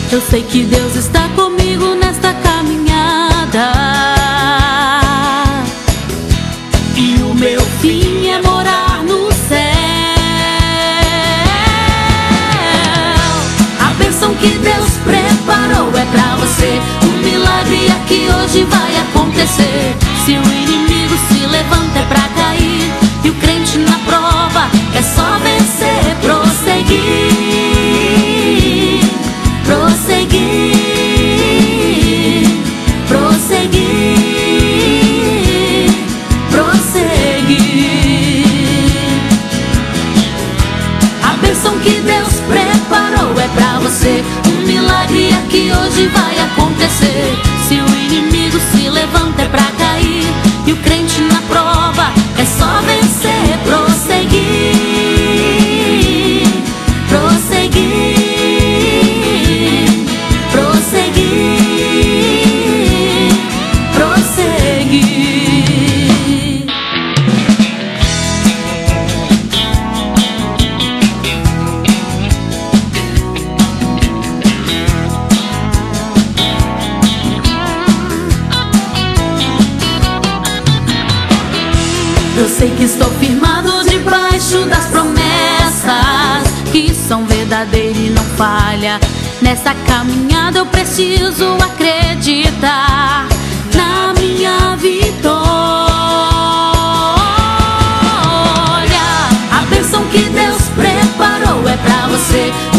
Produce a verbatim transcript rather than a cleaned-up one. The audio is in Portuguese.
Eu sei que Deus está comigo nesta caminhada, e o meu fim é morar no céu. A bênção que Deus preparou é pra você. Um milagre aqui hoje vai acontecer. Se o inimigo se levanta é pra cair, e o crente na prova é só vencer, prosseguir. Prosseguir, prosseguir, prosseguir. A bênção que Deus preparou é pra você. Um milagre aqui hoje vai acontecer. Se o inimigo se levanta é pra cair, e o crente na prova é só vencer, prosseguir, prosseguir. Eu sei que estou firmado debaixo das promessas, que são verdadeiras e não falha. Nessa caminhada eu preciso acreditar na minha vitória. A bênção que Deus preparou é pra você.